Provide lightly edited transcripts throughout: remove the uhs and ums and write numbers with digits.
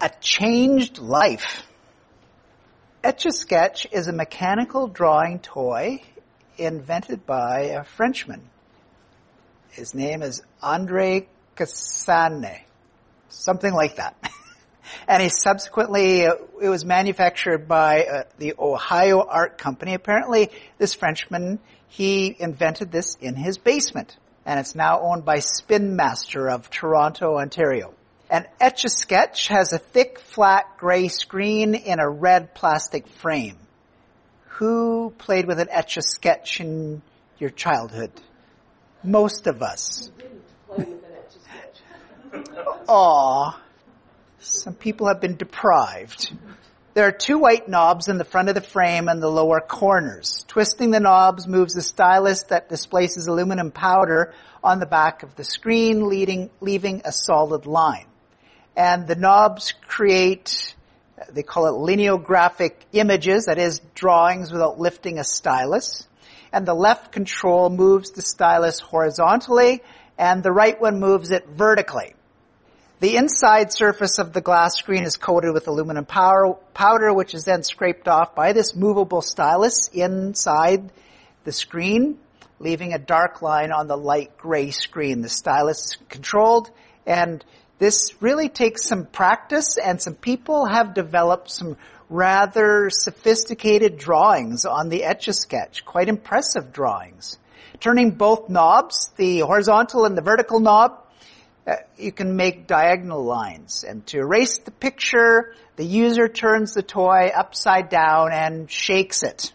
A changed life. Etch-a-Sketch is a mechanical drawing toy invented by a Frenchman. His name is André Cassagne, something like that. And he subsequently, it was manufactured by the Ohio Art Company. Apparently, this Frenchman, he invented this in his basement. And it's now owned by Spin Master of Toronto, Ontario. An Etch-a-Sketch has a thick, flat, gray screen in a red plastic frame. Who played with an Etch-a-Sketch in your childhood? Most of us. Who didn't play with an Etch-a-Sketch? Aw, some people have been deprived. There are two white knobs in the front of the frame and the lower corners. Twisting the knobs moves the stylus that displaces aluminum powder on the back of the screen, leaving a solid line. And the knobs create, they call it lineographic images, that is, drawings without lifting a stylus. And the left control moves the stylus horizontally, and the right one moves it vertically. The inside surface of the glass screen is coated with aluminum powder, which is then scraped off by this movable stylus inside the screen, leaving a dark line on the light gray screen. The stylus is controlled, and this really takes some practice, and some people have developed some rather sophisticated drawings on the Etch-a-Sketch, quite impressive drawings. Turning both knobs, the horizontal and the vertical knob, you can make diagonal lines. And to erase the picture, the user turns the toy upside down and shakes it.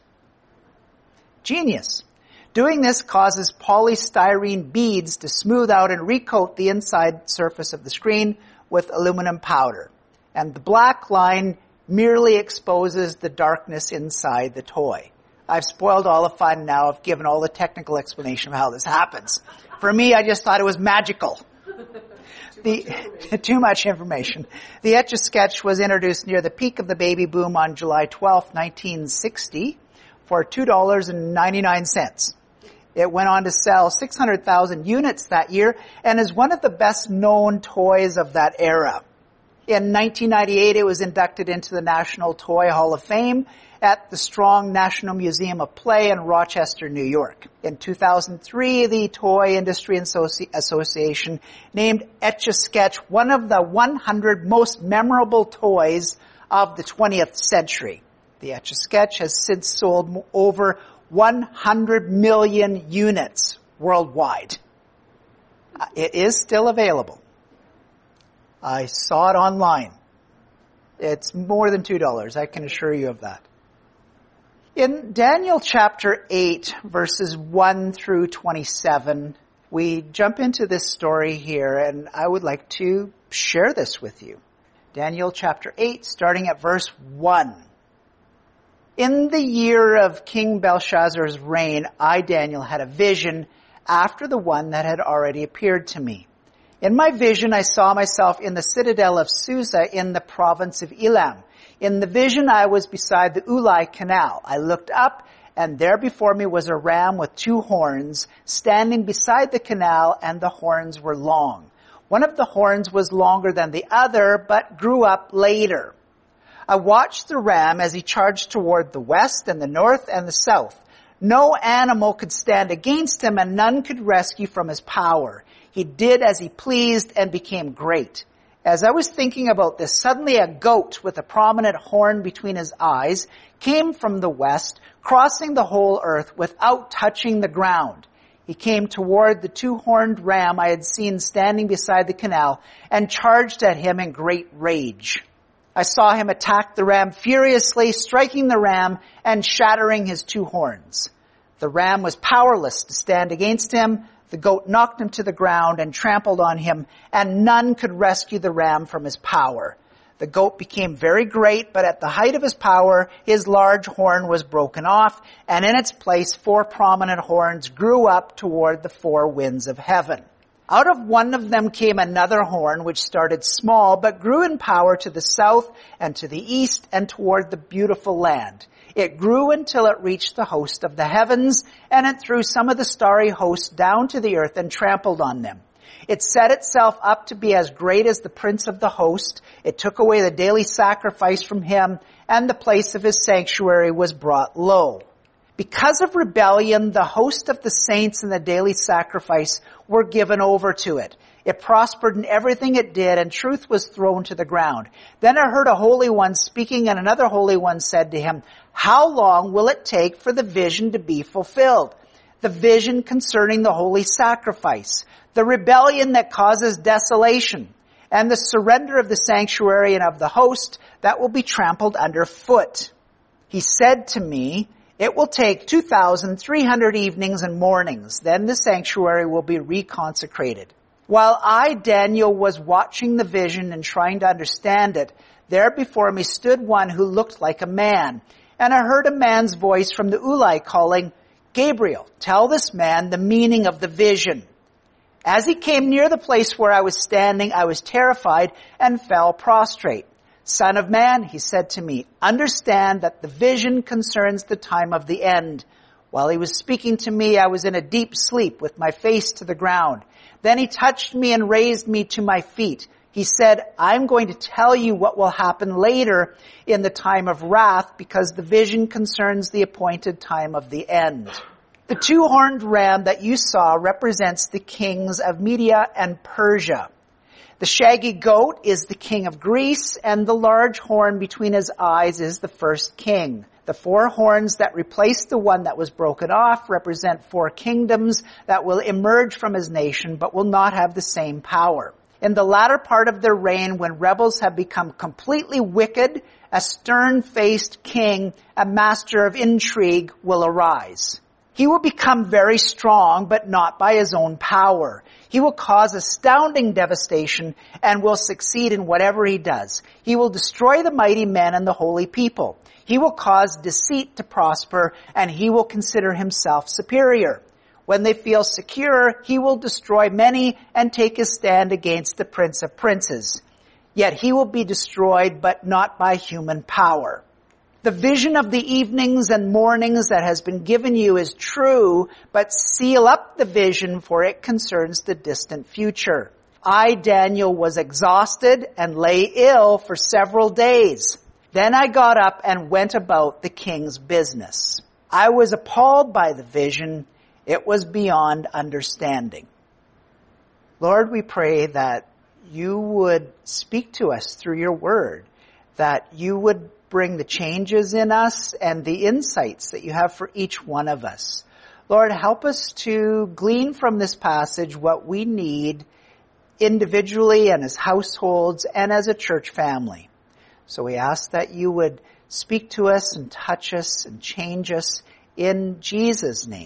Genius. Doing this causes polystyrene beads to smooth out and recoat the inside surface of the screen with aluminum powder. And the black line merely exposes the darkness inside the toy. I've spoiled all the fun now. I've given all the technical explanation of how this happens. For me, I just thought it was magical. Too much information. The Etch-a-Sketch was introduced near the peak of the baby boom on July 12, 1960 for $2.99. It went on to sell 600,000 units that year and is one of the best known toys of that era. In 1998, it was inducted into the National Toy Hall of Fame at the Strong National Museum of Play in Rochester, New York. In 2003, the Toy Industry Association named Etch-a-Sketch one of the 100 most memorable toys of the 20th century. The Etch-a-Sketch has since sold over 100 million units worldwide. It is still available. I saw it online. It's more than $2, I can assure you of that. In Daniel chapter 8, verses 1 through 27, we jump into this story here, and I would like to share this with you. Daniel chapter 8, starting at verse 1. In the year of King Belshazzar's reign, I, Daniel, had a vision after the one that had already appeared to me. In my vision, I saw myself in the citadel of Susa in the province of Elam. In the vision, I was beside the Ulai Canal. I looked up, and there before me was a ram with two horns, standing beside the canal, and the horns were long. One of the horns was longer than the other, but grew up later. I watched the ram as he charged toward the west and the north and the south. No animal could stand against him, and none could rescue from his power. He did as he pleased and became great. As I was thinking about this, suddenly a goat with a prominent horn between his eyes came from the west, crossing the whole earth without touching the ground. He came toward the two-horned ram I had seen standing beside the canal and charged at him in great rage. I saw him attack the ram furiously, striking the ram and shattering his two horns. The ram was powerless to stand against him. The goat knocked him to the ground and trampled on him, and none could rescue the ram from his power. The goat became very great, but at the height of his power, his large horn was broken off, and in its place 4 prominent horns grew up toward the 4 winds of heaven. Out of one of them came another horn, which started small, but grew in power to the south and to the east and toward the beautiful land. It grew until it reached the host of the heavens, and it threw some of the starry host down to the earth and trampled on them. It set itself up to be as great as the prince of the host. It took away the daily sacrifice from him, and the place of his sanctuary was brought low. Because of rebellion, the host of the saints and the daily sacrifice were given over to it. It prospered in everything it did, and truth was thrown to the ground. Then I heard a holy one speaking, and another holy one said to him, "How long will it take for the vision to be fulfilled?" The vision concerning the holy sacrifice, the rebellion that causes desolation, and the surrender of the sanctuary and of the host that will be trampled underfoot. He said to me, "It will take 2,300 evenings and mornings. Then the sanctuary will be reconsecrated." While I, Daniel, was watching the vision and trying to understand it, there before me stood one who looked like a man. And I heard a man's voice from the Ulai calling, "Gabriel, tell this man the meaning of the vision." As he came near the place where I was standing, I was terrified and fell prostrate. "Son of man," he said to me, "understand that the vision concerns the time of the end." While he was speaking to me, I was in a deep sleep with my face to the ground. Then he touched me and raised me to my feet. He said, "I'm going to tell you what will happen later in the time of wrath, because the vision concerns the appointed time of the end." The two-horned ram that you saw represents the kings of Media and Persia. The shaggy goat is the king of Greece, and the large horn between his eyes is the first king. The four horns that replace the one that was broken off represent four kingdoms that will emerge from his nation, but will not have the same power. In the latter part of their reign, when rebels have become completely wicked, a stern-faced king, a master of intrigue, will arise. He will become very strong, but not by his own power. He will cause astounding devastation and will succeed in whatever he does. He will destroy the mighty men and the holy people. He will cause deceit to prosper, and he will consider himself superior. When they feel secure, he will destroy many and take his stand against the Prince of Princes. Yet he will be destroyed, but not by human power. The vision of the evenings and mornings that has been given you is true, but seal up the vision, for it concerns the distant future. I, Daniel, was exhausted and lay ill for several days. Then I got up and went about the king's business. I was appalled by the vision. It was beyond understanding. Lord, we pray that you would speak to us through your word, that you would bring the changes in us and the insights that you have for each one of us. Lord, help us to glean from this passage what we need individually and as households and as a church family. So we ask that you would speak to us and touch us and change us in Jesus' name.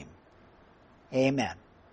Amen.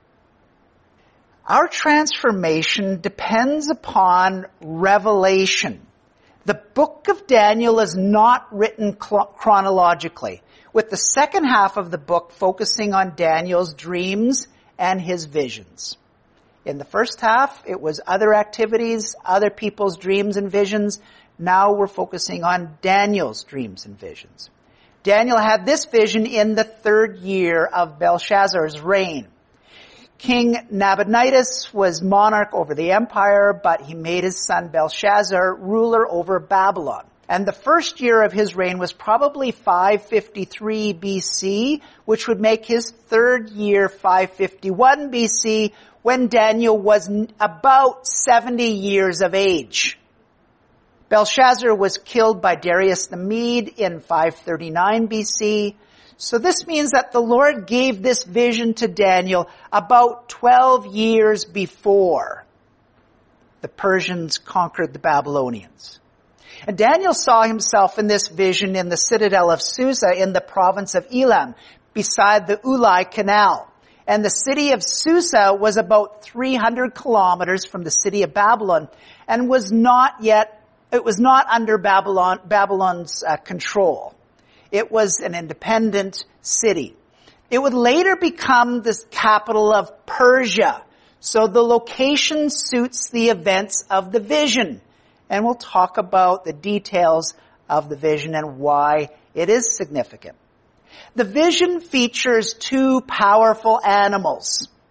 Our transformation depends upon revelation. The book of Daniel is not written chronologically, with the second half of the book focusing on Daniel's dreams and his visions. In the first half, it was other activities, other people's dreams and visions. Now we're focusing on Daniel's dreams and visions. Daniel had this vision in the 3rd year of Belshazzar's reign. King Nabonidus was monarch over the empire, but he made his son Belshazzar ruler over Babylon. And the 1st year of his reign was probably 553 BC, which would make his 3rd year 551 BC, when Daniel was about 70 years of age. Belshazzar was killed by Darius the Mede in 539 BC. So this means that the Lord gave this vision to Daniel about 12 years before the Persians conquered the Babylonians. And Daniel saw himself in this vision in the citadel of Susa in the province of Elam, beside the Ulai Canal. And the city of Susa was about 300 kilometers from the city of Babylon, and was not under Babylon's control. It was an independent city. It would later become the capital of Persia. So the location suits the events of the vision. And we'll talk about the details of the vision and why it is significant. The vision features two powerful animals.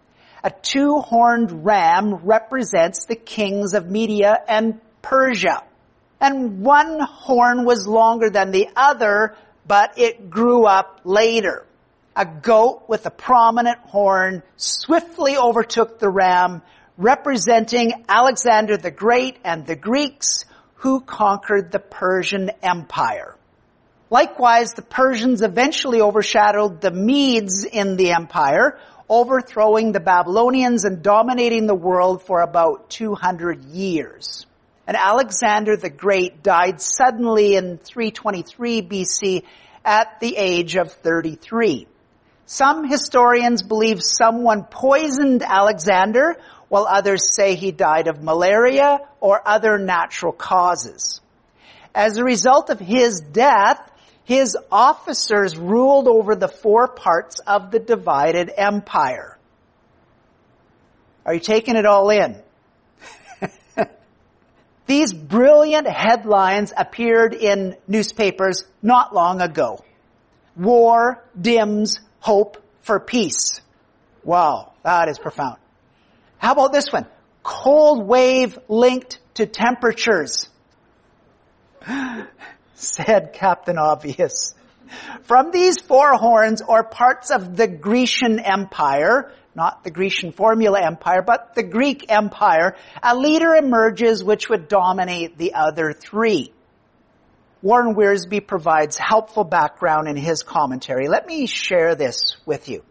A two-horned ram represents the kings of Media and Persia. And one horn was longer than the other, but it grew up later. A goat with a prominent horn swiftly overtook the ram, representing Alexander the Great and the Greeks who conquered the Persian Empire. Likewise, the Persians eventually overshadowed the Medes in the empire, overthrowing the Babylonians and dominating the world for about 200 years. And Alexander the Great died suddenly in 323 BC at the age of 33. Some historians believe someone poisoned Alexander, while others say he died of malaria or other natural causes. As a result of his death, his officers ruled over the four parts of the divided empire. Are you taking it all in? These brilliant headlines appeared in newspapers not long ago. War dims hope for peace. Wow, that is profound. How about this one? Cold wave linked to temperatures. Said Captain Obvious. From these four horns or parts of the Grecian Empire, not the Grecian Formula Empire, but the Greek Empire, a leader emerges which would dominate the other three. Warren Wiersbe provides helpful background in his commentary. Let me share this with you.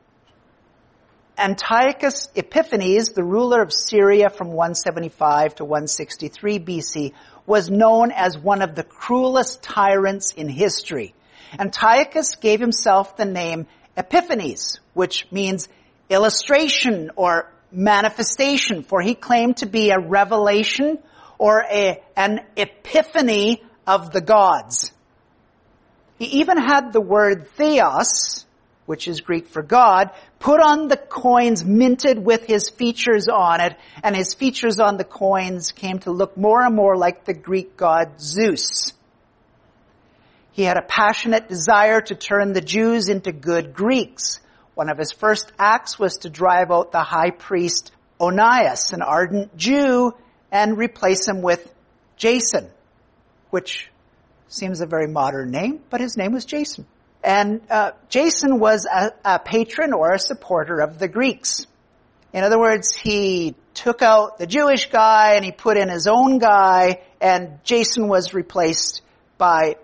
Antiochus Epiphanes, the ruler of Syria from 175 to 163 BC, was known as one of the cruelest tyrants in history. Antiochus gave himself the name Epiphanes, which means illustration or manifestation, for he claimed to be a revelation or an epiphany of the gods. He even had the word theos, which is Greek for God, put on the coins minted with his features on it, and his features on the coins came to look more and more like the Greek god Zeus. He had a passionate desire to turn the Jews into good Greeks. One of his first acts was to drive out the high priest Onias, an ardent Jew, and replace him with Jason, which seems a very modern name, but his name was Jason. And Jason was a patron or a supporter of the Greeks. In other words, he took out the Jewish guy and he put in his own guy, and Jason was replaced by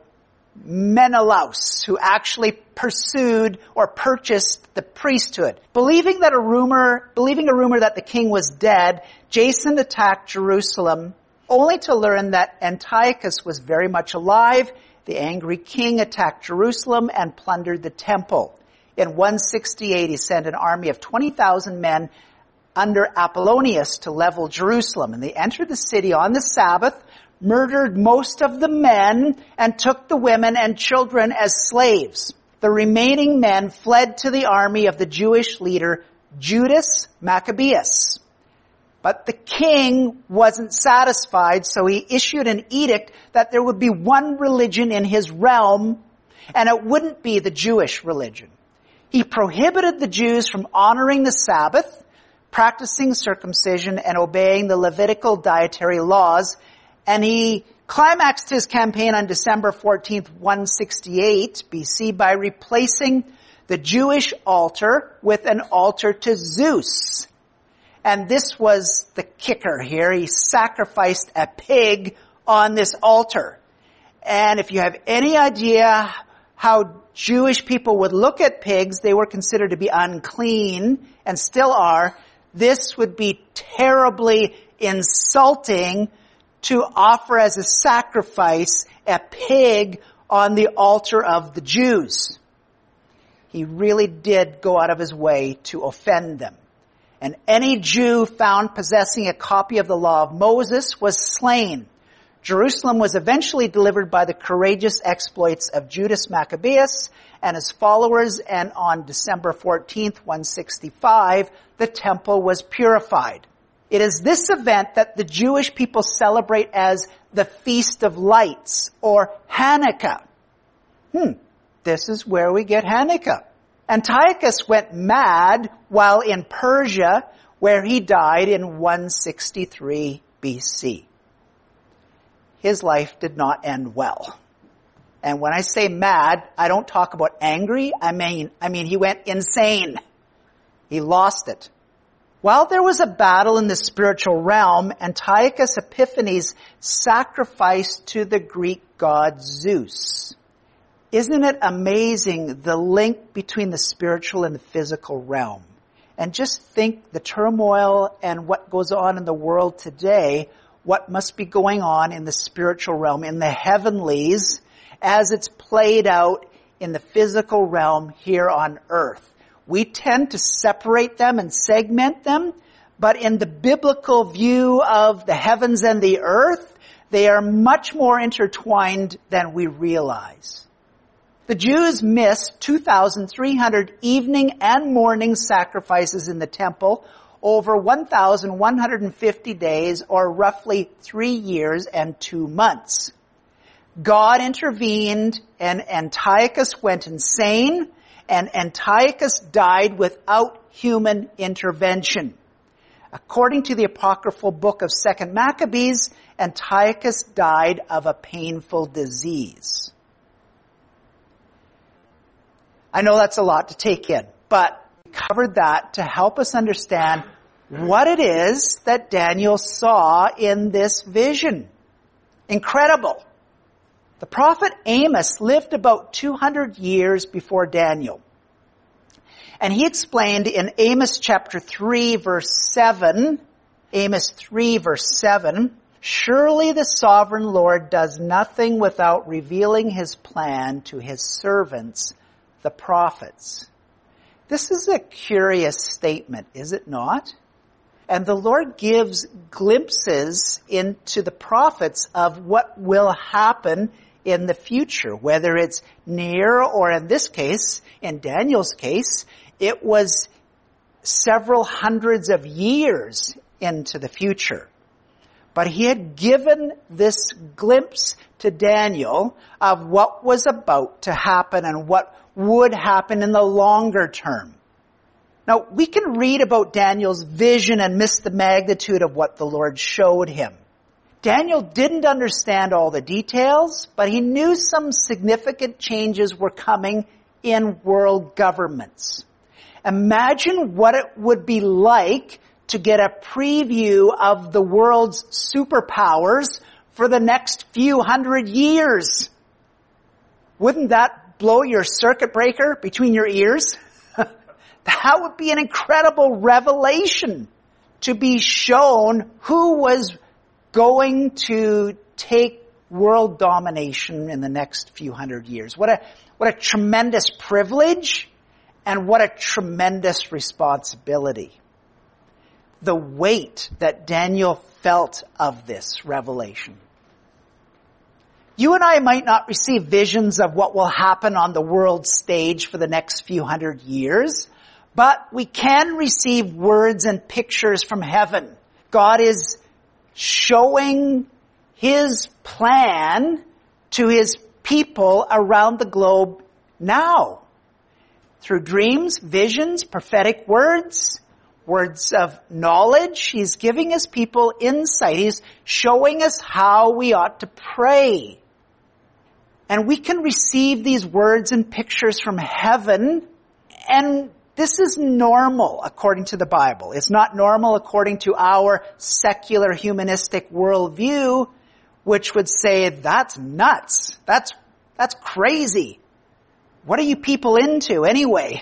Menelaus, who actually pursued or purchased the priesthood. Believing a rumor that the king was dead, Jason attacked Jerusalem, only to learn that Antiochus was very much alive. The angry king attacked Jerusalem and plundered the temple. In 168, he sent an army of 20,000 men under Apollonius to level Jerusalem. And they entered the city on the Sabbath, murdered most of the men, and took the women and children as slaves. The remaining men fled to the army of the Jewish leader Judas Maccabeus. But the king wasn't satisfied, so he issued an edict that there would be one religion in his realm, and it wouldn't be the Jewish religion. He prohibited the Jews from honoring the Sabbath, practicing circumcision, and obeying the Levitical dietary laws, and he climaxed his campaign on December 14th, 168 BC by replacing the Jewish altar with an altar to Zeus. And this was the kicker here. He sacrificed a pig on this altar. And if you have any idea how Jewish people would look at pigs, they were considered to be unclean and still are. This would be terribly insulting to offer as a sacrifice a pig on the altar of the Jews. He really did go out of his way to offend them. And any Jew found possessing a copy of the law of Moses was slain. Jerusalem was eventually delivered by the courageous exploits of Judas Maccabeus and his followers, and on December 14th, 165, the temple was purified. It is this event that the Jewish people celebrate as the Feast of Lights, or Hanukkah. This is where we get Hanukkah. Antiochus went mad while in Persia where he died in 163 BC. His life did not end well. And when I say mad, I don't talk about angry. I mean he went insane. He lost it. While there was a battle in the spiritual realm, Antiochus Epiphanes sacrificed to the Greek god Zeus. Isn't it amazing the link between the spiritual and the physical realm? And just think the turmoil and what goes on in the world today, what must be going on in the spiritual realm, in the heavenlies, as it's played out in the physical realm here on earth. We tend to separate them and segment them, but in the biblical view of the heavens and the earth, they are much more intertwined than we realize. The Jews missed 2,300 evening and morning sacrifices in the temple over 1,150 days, or roughly 3 years and 2 months. God intervened and Antiochus went insane, and Antiochus died without human intervention. According to the apocryphal book of 2 Maccabees, Antiochus died of a painful disease. I know that's a lot to take in, but we covered that to help us understand what it is that Daniel saw in this vision. Incredible. The prophet Amos lived about 200 years before Daniel. And he explained in Amos chapter 3 verse 7, Amos 3 verse 7, "Surely the sovereign Lord does nothing without revealing his plan to his servants, the prophets." This is a curious statement, is it not? And the Lord gives glimpses into the prophets of what will happen in the future, whether it's near or, in this case, in Daniel's case, it was several hundreds of years into the future. But he had given this glimpse to Daniel of what was about to happen and what would happen in the longer term. Now, we can read about Daniel's vision and miss the magnitude of what the Lord showed him. Daniel didn't understand all the details, but he knew some significant changes were coming in world governments. Imagine what it would be like to get a preview of the world's superpowers for the next few hundred years. Wouldn't that blow your circuit breaker between your ears? That would be an incredible revelation, to be shown who was going to take world domination in the next few hundred years. What a tremendous privilege and what a tremendous responsibility. The weight that Daniel felt of this revelation. You and I might not receive visions of what will happen on the world stage for the next few hundred years, but we can receive words and pictures from heaven. God is showing his plan to his people around the globe now. Through dreams, visions, prophetic words, words of knowledge, he's giving his people insight. He's showing us how we ought to pray. And we can receive these words and pictures from heaven, and this is normal according to the Bible. It's not normal according to our secular humanistic worldview, which would say, that's nuts. That's crazy. What are you people into anyway?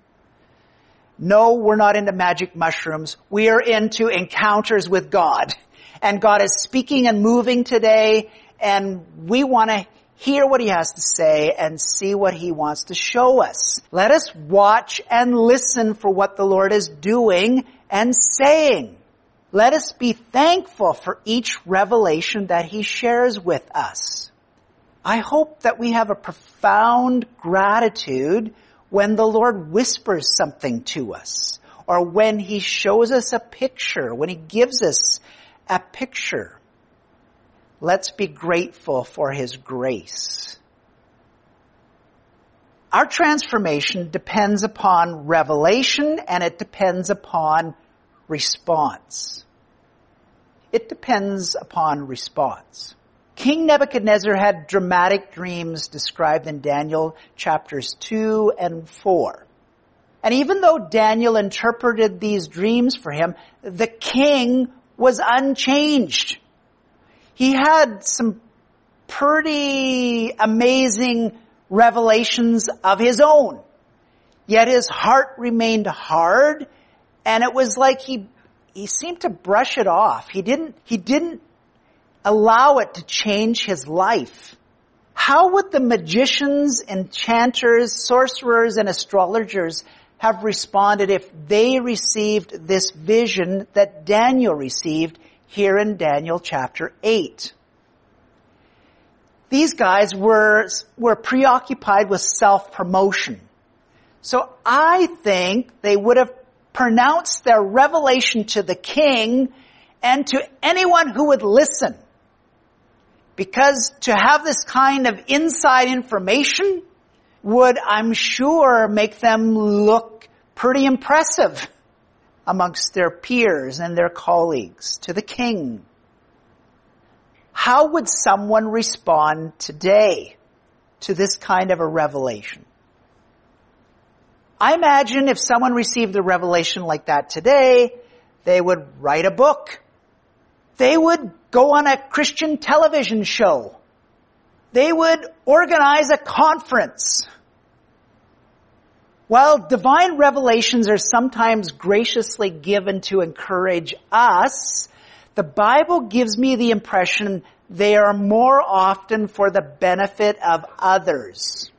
No, we're not into magic mushrooms. We are into encounters with God. And God is speaking and moving today, and we want to hear what he has to say and see what he wants to show us. Let us watch and listen for what the Lord is doing and saying. Let us be thankful for each revelation that he shares with us. I hope that we have a profound gratitude when the Lord whispers something to us, or when he shows us a picture, when he gives us a picture. Let's be grateful for his grace. Our transformation depends upon revelation, and it depends upon response. It depends upon response. King Nebuchadnezzar had dramatic dreams described in Daniel chapters 2 and 4. And even though Daniel interpreted these dreams for him, the king was unchanged. He had some pretty amazing revelations of his own. Yet his heart remained hard, and it was like he seemed to brush it off. He didn't allow it to change his life. How would the magicians, enchanters, sorcerers, and astrologers have responded if they received this vision that Daniel received here in Daniel chapter 8? These guys were preoccupied with self-promotion. So I think they would have pronounced their revelation to the king and to anyone who would listen. Because to have this kind of inside information would, I'm sure, make them look pretty impressive amongst their peers and their colleagues to the king. How would someone respond today to this kind of a revelation? I imagine if someone received a revelation like that today, they would write a book. They would go on a Christian television show. They would organize a conference. While divine revelations are sometimes graciously given to encourage us, the Bible gives me the impression they are more often for the benefit of others.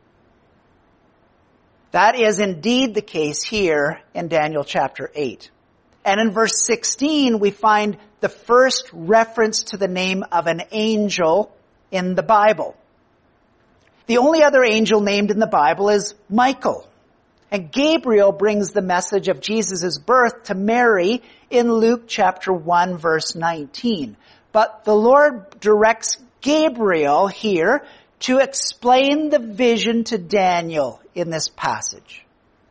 That is indeed the case here in Daniel chapter 8. And in verse 16, we find the first reference to the name of an angel in the Bible. The only other angel named in the Bible is Michael. And Gabriel brings the message of Jesus' birth to Mary in Luke chapter 1 verse 19. But the Lord directs Gabriel here to explain the vision to Daniel in this passage.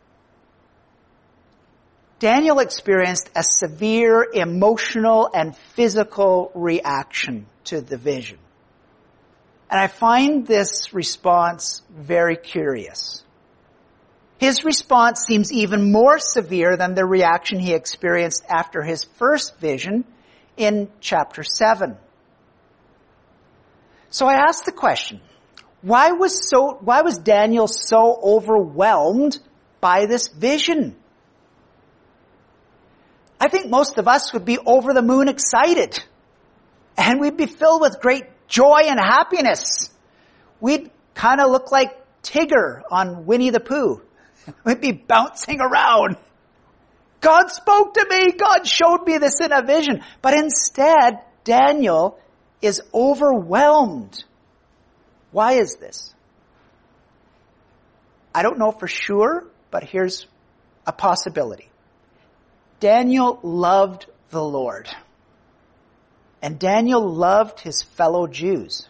Daniel experienced a severe emotional and physical reaction to the vision. And I find this response very curious. His response seems even more severe than the reaction he experienced after his first vision in chapter 7. So I asked the question, why was Daniel so overwhelmed by this vision? I think most of us would be over the moon excited, and we'd be filled with great joy and happiness. We'd kind of look like Tigger on Winnie the Pooh. We'd be bouncing around. God spoke to me. God showed me this in a vision. But instead, Daniel is overwhelmed. Why is this? I don't know for sure, but here's a possibility. Daniel loved the Lord. And Daniel loved his fellow Jews.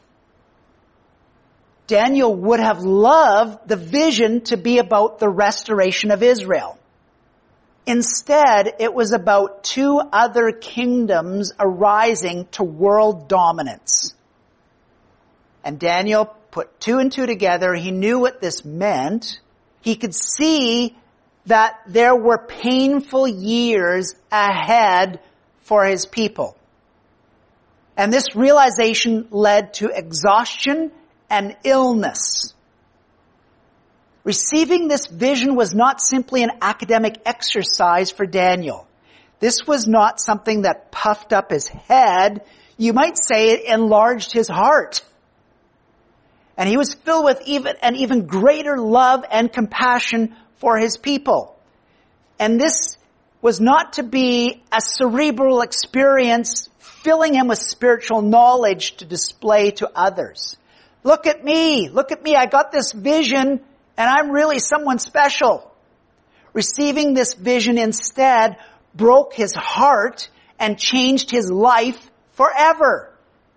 Daniel would have loved the vision to be about the restoration of Israel. Instead, it was about two other kingdoms arising to world dominance. And Daniel put two and two together. He knew what this meant. He could see that there were painful years ahead for his people. And this realization led to exhaustion and illness. Receiving this vision was not simply an academic exercise for Daniel. This was not something that puffed up his head. You might say it enlarged his heart. And he was filled with an even greater love and compassion for his people. And this was not to be a cerebral experience filling him with spiritual knowledge to display to others. Look at me, I got this vision and I'm really someone special. Receiving this vision instead broke his heart and changed his life forever.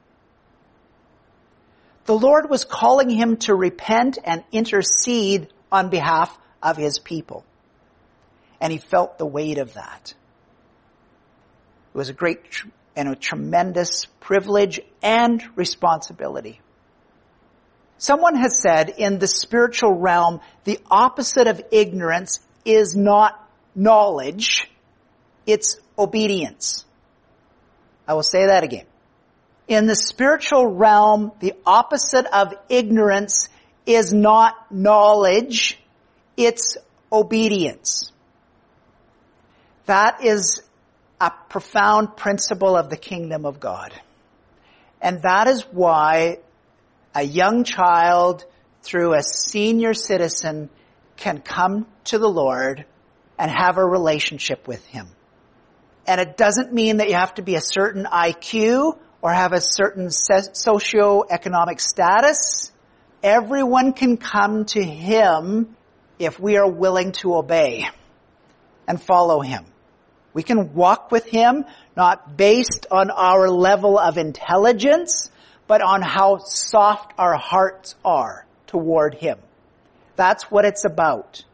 The Lord was calling him to repent and intercede on behalf of his people. And he felt the weight of that. It was a great and a tremendous privilege and responsibility. Someone has said in the spiritual realm, the opposite of ignorance is not knowledge, it's obedience. I will say that again. In the spiritual realm, the opposite of ignorance is not knowledge, it's obedience. That is a profound principle of the kingdom of God. And that is why a young child through a senior citizen can come to the Lord and have a relationship with Him. And it doesn't mean that you have to be a certain IQ or have a certain socioeconomic status. Everyone can come to Him if we are willing to obey and follow Him. We can walk with Him not based on our level of intelligence, but on how soft our hearts are toward Him. That's what it's about.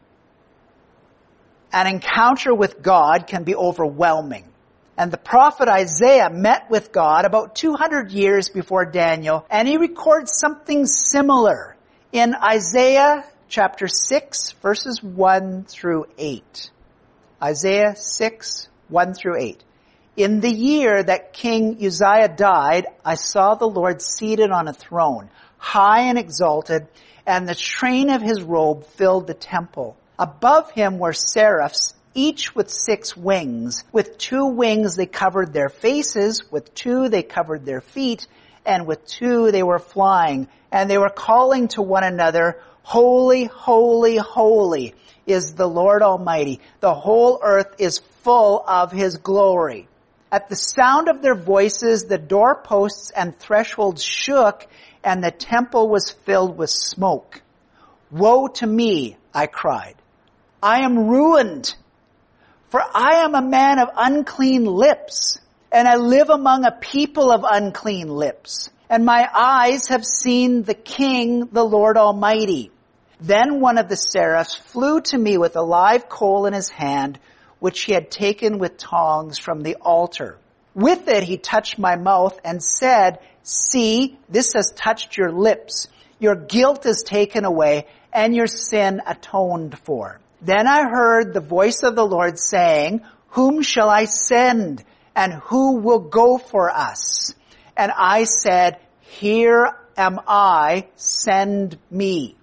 An encounter with God can be overwhelming. And the prophet Isaiah met with God about 200 years before Daniel, and he records something similar in Isaiah chapter 6, verses 1 through 8. Isaiah 6, 1 through 8. In the year that King Uzziah died, I saw the Lord seated on a throne, high and exalted, and the train of His robe filled the temple. Above Him were seraphs, each with 6 wings. With 2 wings they covered their faces, with 2 they covered their feet, and with 2 they were flying. And they were calling to one another, Holy, holy, holy is the Lord Almighty. The whole earth is full of His glory. At the sound of their voices, the doorposts and thresholds shook, and the temple was filled with smoke. Woe to me, I cried. I am ruined, for I am a man of unclean lips, and I live among a people of unclean lips. And my eyes have seen the King, the Lord Almighty. Then one of the seraphs flew to me with a live coal in his hand, which he had taken with tongs from the altar. With it he touched my mouth and said, See, this has touched your lips. Your guilt is taken away, and your sin atoned for. Then I heard the voice of the Lord saying, Whom shall I send, and who will go for us? And I said, Here am I, send me.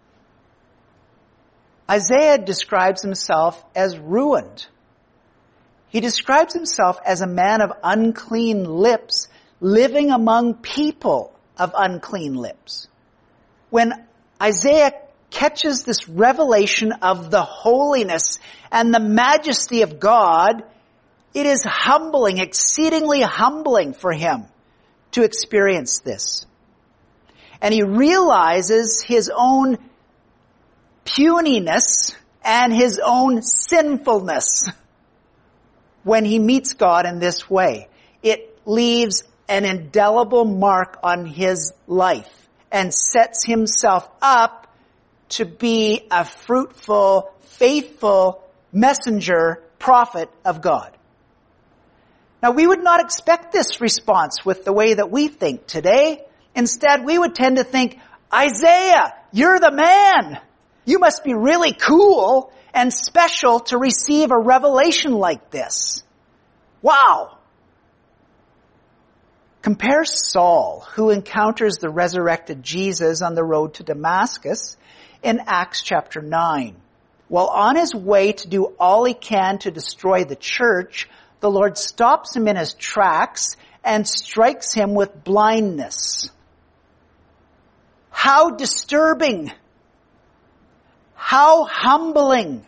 Isaiah describes himself as ruined. He describes himself as a man of unclean lips, living among people of unclean lips. When Isaiah catches this revelation of the holiness and the majesty of God, it is humbling, exceedingly humbling for him to experience this. And he realizes his own puniness and his own sinfulness when he meets God in this way. It leaves an indelible mark on his life and sets himself up to be a fruitful, faithful messenger, prophet of God. Now, we would not expect this response with the way that we think today. Instead, we would tend to think, Isaiah, you're the man. You must be really cool and special to receive a revelation like this. Wow. Compare Saul, who encounters the resurrected Jesus on the road to Damascus in Acts chapter 9. While on his way to do all he can to destroy the church, the Lord stops him in his tracks and strikes him with blindness. How disturbing! How humbling!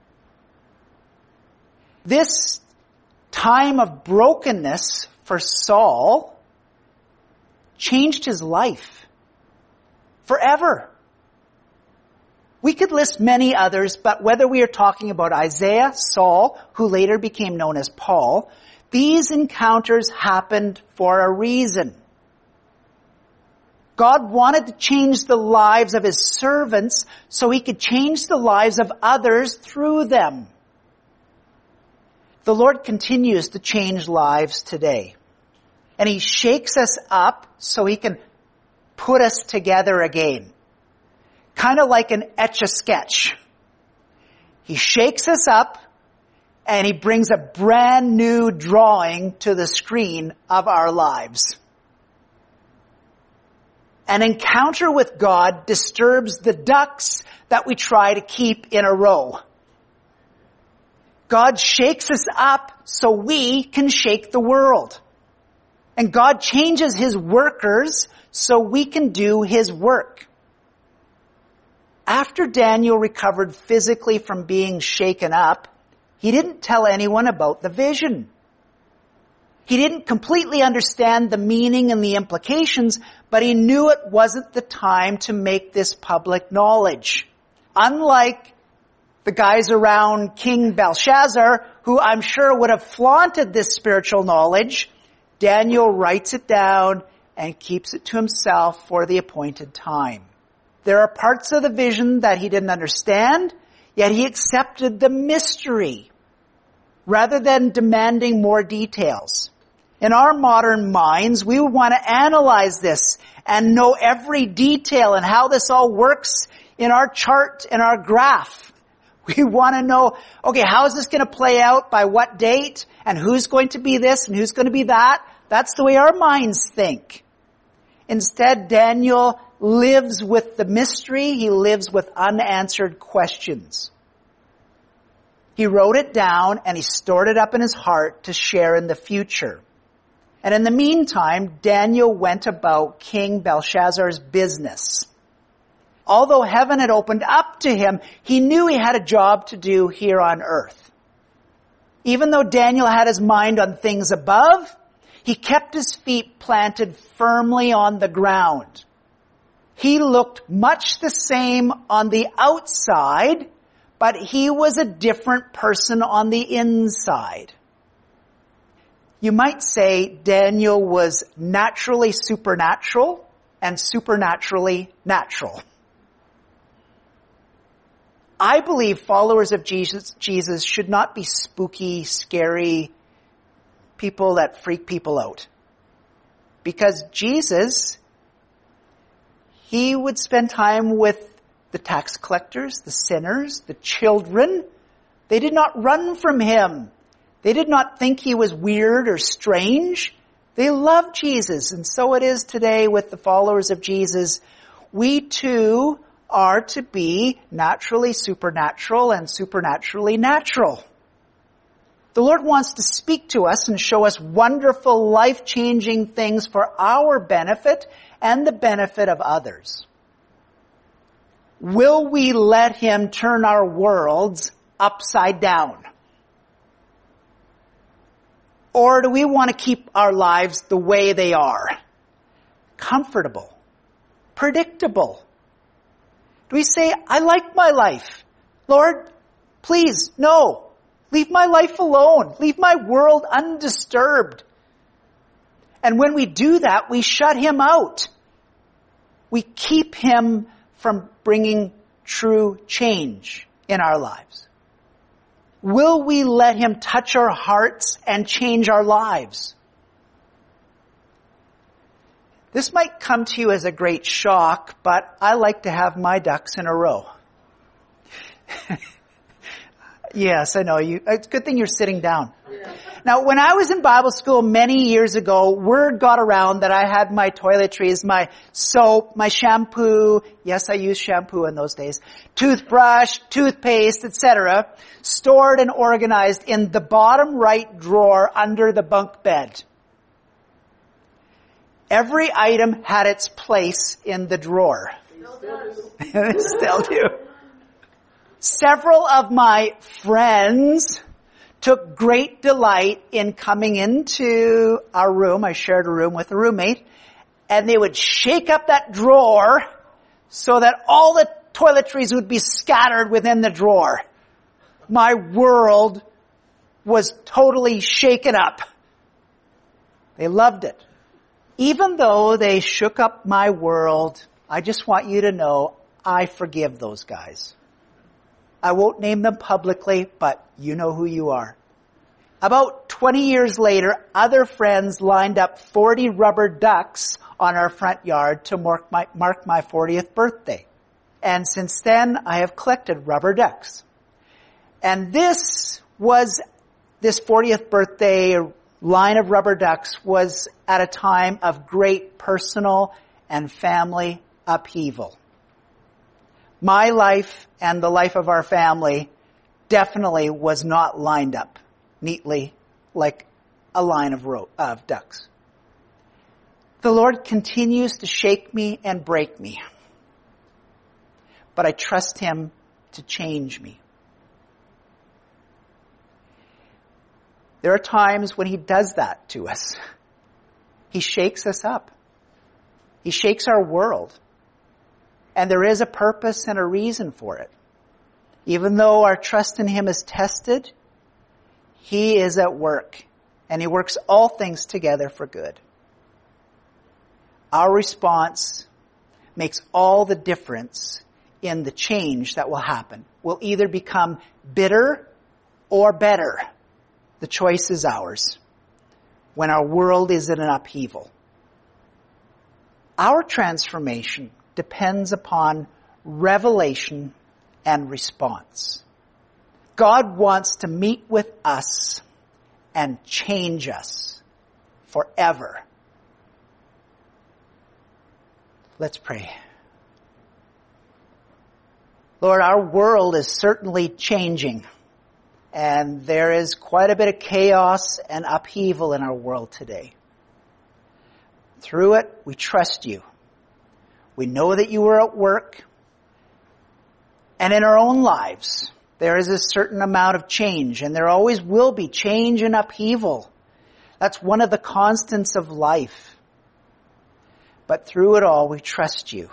This time of brokenness for Saul changed his life forever. We could list many others, but whether we are talking about Isaiah, Saul, who later became known as Paul, these encounters happened for a reason. God wanted to change the lives of his servants so he could change the lives of others through them. The Lord continues to change lives today. And He shakes us up so He can put us together again. Kind of like an Etch-a-Sketch. He shakes us up and He brings a brand new drawing to the screen of our lives. An encounter with God disturbs the ducks that we try to keep in a row. God shakes us up so we can shake the world. And God changes His workers so we can do His work. After Daniel recovered physically from being shaken up, he didn't tell anyone about the vision. He didn't completely understand the meaning and the implications, but he knew it wasn't the time to make this public knowledge. Unlike the guys around King Belshazzar, who I'm sure would have flaunted this spiritual knowledge, Daniel writes it down and keeps it to himself for the appointed time. There are parts of the vision that he didn't understand, yet he accepted the mystery rather than demanding more details. In our modern minds, we would want to analyze this and know every detail and how this all works in our chart and our graph. We want to know, okay, how is this going to play out, by what date, and who's going to be this and who's going to be that? That's the way our minds think. Instead, Daniel lives with the mystery. He lives with unanswered questions. He wrote it down and he stored it up in his heart to share in the future. And in the meantime, Daniel went about King Belshazzar's business. Although heaven had opened up to him, he knew he had a job to do here on earth. Even though Daniel had his mind on things above, he kept his feet planted firmly on the ground. He looked much the same on the outside, but he was a different person on the inside. You might say Daniel was naturally supernatural and supernaturally natural. I believe followers of Jesus should not be spooky, scary people that freak people out. Because Jesus, He would spend time with the tax collectors, the sinners, the children. They did not run from Him. They did not think He was weird or strange. They loved Jesus. And so it is today with the followers of Jesus. We too are to be naturally supernatural and supernaturally natural. The Lord wants to speak to us and show us wonderful, life-changing things for our benefit and the benefit of others. Will we let Him turn our worlds upside down? Or do we want to keep our lives the way they are? Comfortable. Predictable. Do we say, I like my life. Lord, please, no. Leave my life alone. Leave my world undisturbed. And when we do that, we shut Him out. We keep Him from bringing true change in our lives. Will we let Him touch our hearts and change our lives? This might come to you as a great shock, but I like to have my ducks in a row. Yes, I know. It's a good thing you're sitting down. Yeah. Now, when I was in Bible school many years ago, word got around that I had my toiletries, my soap, my shampoo, yes, I used shampoo in those days, toothbrush, toothpaste, etc., stored and organized in the bottom right drawer under the bunk bed. Every item had its place in the drawer. Still do. Several of my friends took great delight in coming into our room. I shared a room with a roommate. And they would shake up that drawer so that all the toiletries would be scattered within the drawer. My world was totally shaken up. They loved it. Even though they shook up my world, I just want you to know I forgive those guys. I won't name them publicly, but you know who you are. About 20 years later, other friends lined up 40 rubber ducks on our front yard to mark my 40th birthday. And since then, I have collected rubber ducks. And this 40th birthday line of rubber ducks was at a time of great personal and family upheaval. My life and the life of our family definitely was not lined up neatly like a line of ducks. The Lord continues to shake me and break me, but I trust Him to change me. There are times when He does that to us. He shakes us up. He shakes our world. And there is a purpose and a reason for it. Even though our trust in Him is tested, He is at work, and He works all things together for good. Our response makes all the difference in the change that will happen. We'll either become bitter or better. The choice is ours when our world is in an upheaval. Our transformation depends upon revelation and response. God wants to meet with us and change us forever. Let's pray. Lord, our world is certainly changing, and there is quite a bit of chaos and upheaval in our world today. Through it, we trust You. We know that You are at work, and in our own lives, there is a certain amount of change, and there always will be change and upheaval. That's one of the constants of life. But through it all, we trust You.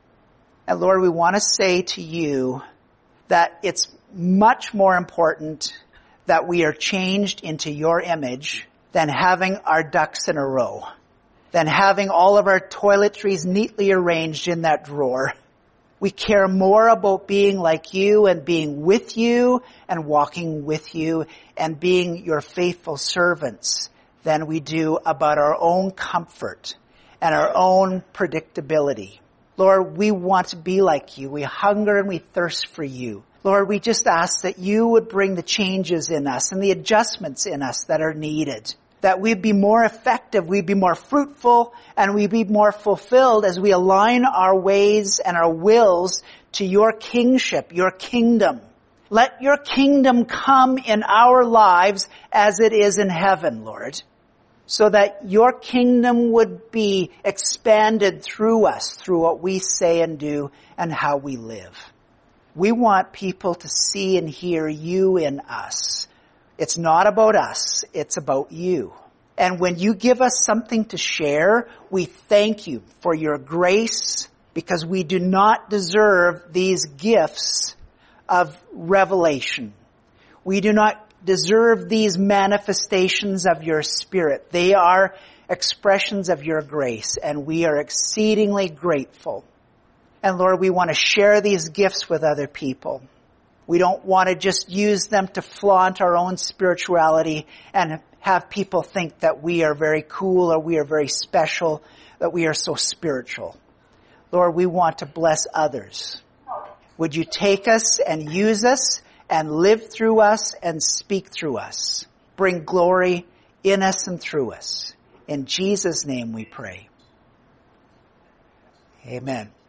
And Lord, we want to say to You that it's much more important that we are changed into Your image than having our ducks in a row, than having all of our toiletries neatly arranged in that drawer. We care more about being like You and being with You and walking with You and being Your faithful servants than we do about our own comfort and our own predictability. Lord, we want to be like You. We hunger and we thirst for You. Lord, we just ask that You would bring the changes in us and the adjustments in us that are needed, that we'd be more effective, we'd be more fruitful, and we'd be more fulfilled as we align our ways and our wills to Your kingship, Your kingdom. Let Your kingdom come in our lives as it is in heaven, Lord, so that Your kingdom would be expanded through us, through what we say and do and how we live. We want people to see and hear You in us. It's not about us, it's about You. And when You give us something to share, we thank You for Your grace, because we do not deserve these gifts of revelation. We do not deserve these manifestations of Your Spirit. They are expressions of Your grace, and we are exceedingly grateful. And Lord, we want to share these gifts with other people. We don't want to just use them to flaunt our own spirituality and have people think that we are very cool or we are very special, that we are so spiritual. Lord, we want to bless others. Would You take us and use us and live through us and speak through us? Bring glory in us and through us. In Jesus' name we pray. Amen.